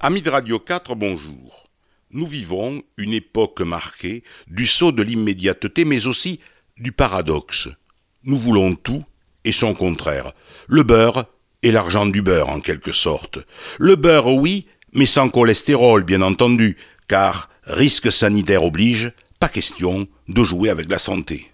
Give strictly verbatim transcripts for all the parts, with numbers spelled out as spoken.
Amis de Radio quatre, bonjour. Nous vivons une époque marquée du saut de l'immédiateté, mais aussi du paradoxe. Nous voulons tout et son contraire. Le beurre et l'argent du beurre, en quelque sorte. Le beurre, oui, mais sans cholestérol, bien entendu, car risque sanitaire oblige, pas question de jouer avec la santé.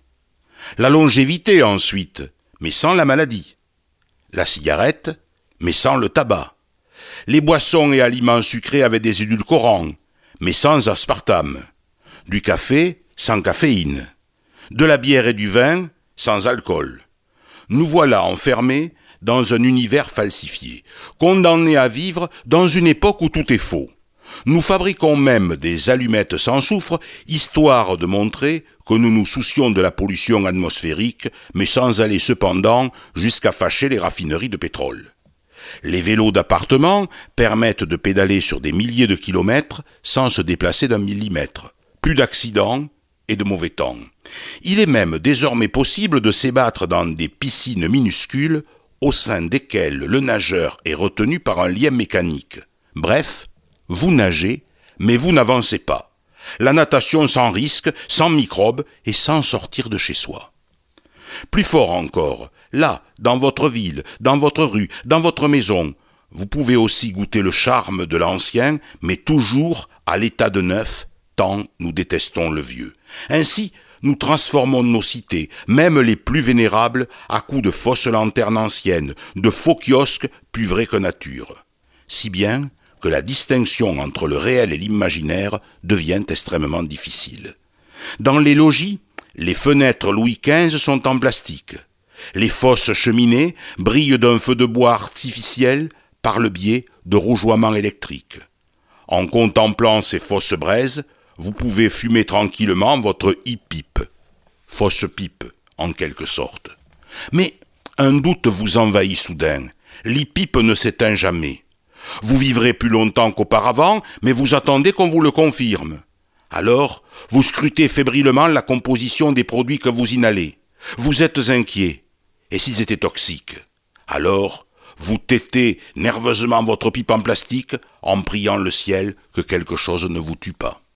La longévité, ensuite, mais sans la maladie. La cigarette, mais sans le tabac. Les boissons et aliments sucrés avec des édulcorants, mais sans aspartame. Du café, sans caféine. De la bière et du vin, sans alcool. Nous voilà enfermés dans un univers falsifié, condamnés à vivre dans une époque où tout est faux. Nous fabriquons même des allumettes sans soufre, histoire de montrer que nous nous soucions de la pollution atmosphérique, mais sans aller cependant jusqu'à fâcher les raffineries de pétrole. Les vélos d'appartement permettent de pédaler sur des milliers de kilomètres sans se déplacer d'un millimètre. Plus d'accidents et de mauvais temps. Il est même désormais possible de s'ébattre dans des piscines minuscules au sein desquelles le nageur est retenu par un lien mécanique. Bref, vous nagez, mais vous n'avancez pas. La natation sans risque, sans microbes et sans sortir de chez soi. Plus fort encore, là, dans votre ville, dans votre rue, dans votre maison, vous pouvez aussi goûter le charme de l'ancien, mais toujours à l'état de neuf, tant nous détestons le vieux. Ainsi, nous transformons nos cités, même les plus vénérables, à coups de fausses lanternes anciennes, de faux kiosques plus vrais que nature. Si bien que la distinction entre le réel et l'imaginaire devient extrêmement difficile. Dans les logis, les fenêtres Louis quinze sont en plastique. Les fausses cheminées brillent d'un feu de bois artificiel par le biais de rougeoiements électriques. En contemplant ces fausses braises, vous pouvez fumer tranquillement votre e-pipe. Fausse pipe, en quelque sorte. Mais un doute vous envahit soudain. L'e-pipe ne s'éteint jamais. Vous vivrez plus longtemps qu'auparavant, mais vous attendez qu'on vous le confirme. Alors, vous scrutez fébrilement la composition des produits que vous inhalez. Vous êtes inquiet. Et s'ils étaient toxiques? Alors, vous têtez nerveusement votre pipe en plastique en priant le ciel que quelque chose ne vous tue pas.